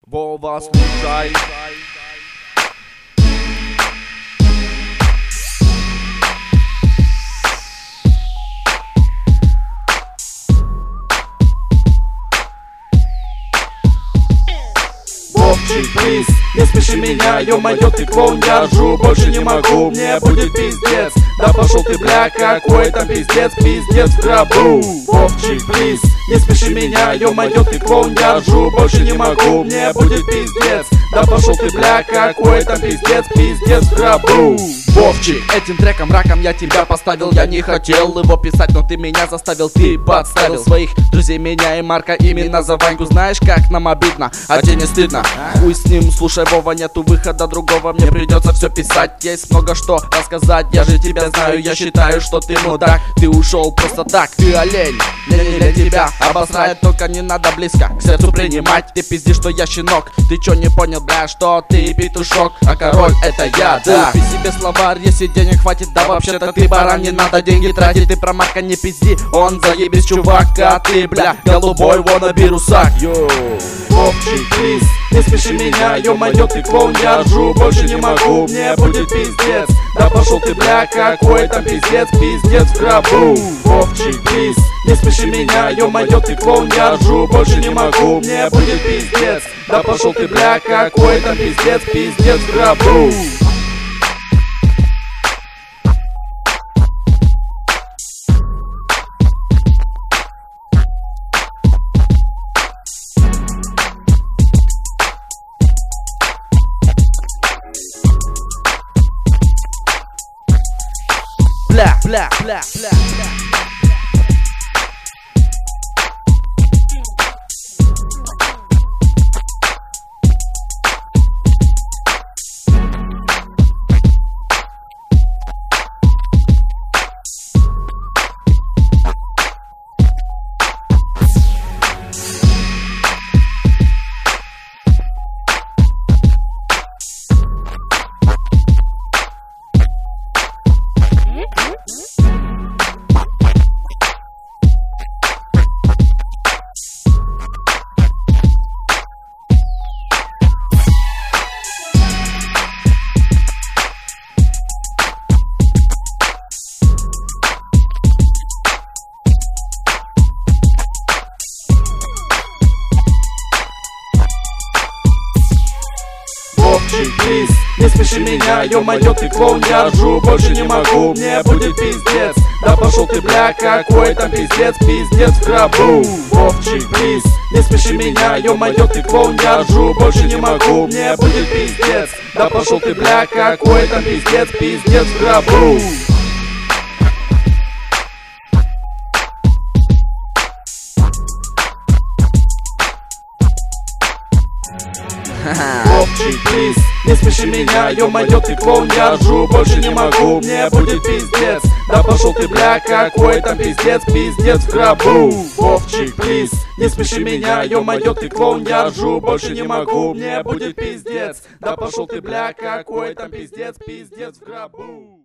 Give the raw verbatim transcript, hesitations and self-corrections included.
Вова, слушай. Вовчик, плиз, не смеши меня, ё-моё, ты клоун, я ржу, больше не могу, мне будет пиздец. Да пошел ты, бля, какой там пиздец, пиздец в гробу. Вовчик, плиз, не смеши меня, ё-моё, ты клоун, я ржу, больше не могу, мне будет пиздец. Да пошел ты, бля, какой там пиздец, пиздец в гробу. Вовчик, этим треком раком я тебя поставил. Я не хотел его писать, но ты меня заставил. Ты подставил своих друзей, меня и Марка, именно за Ваньку. Знаешь, как нам обидно, а тебе не стыдно? Хуй с ним, слушай, Вова, нету выхода другого. Мне придется все писать, есть много что рассказать. Я же тебя знаю, я считаю, что ты мудак. Ты ушел просто так, ты олень. Не, не для тебя обосрать, только не надо близко к сердцу принимать. Ты пиздишь, что я щенок. Ты чё не понял, бля, что ты петушок, а король это я, да. Купи себе словарь, если денег хватит, да вообще-то ты баран. Не надо деньги тратить, ты про Марка не пизди. Он заебись, чувак, а ты, бля, голубой wannabe русак. Йоу, Вовчик, плиз, не смеши меня, ё-моё, ты клоун, я ржу, больше не могу, мне будет пиздец. Да пошел ты, бля, какой там пиздец, пиздец в гробу. Вовчик, плиз, не смеши меня, ё-моё, ты клоун, я ржу, больше не могу, мне будет пиздец. Да пошел ты, бля, какой там пиздец, пиздец в гробу. Бля, бля, бля, бля, бля. Вовчик, плиз, не смеши меня, ё-моё, ты клоун, я ржу, больше не могу, мне будет пиздец. Да пошел ты, бля, какой там пиздец, пиздец в гробу. Вовчик, плиз, не смеши меня, ё-моё, ты клоун, я ржу, больше не могу, мне будет пиздец. Да пошел ты, бля, какой там пиздец, пиздец в гробу. Вовчик, плиз, не смеши меня, ё-моё, ты клоун, я ржу, больше не могу, мне будет пиздец. Да пошел ты, бля, какой там пиздец, пиздец в гробу. Вовчик, плиз, не смеши меня, ё-моё, ты клоун, я ржу, больше не могу, мне будет пиздец. Да пошел ты, бля, какой там пиздец, пиздец в гробу.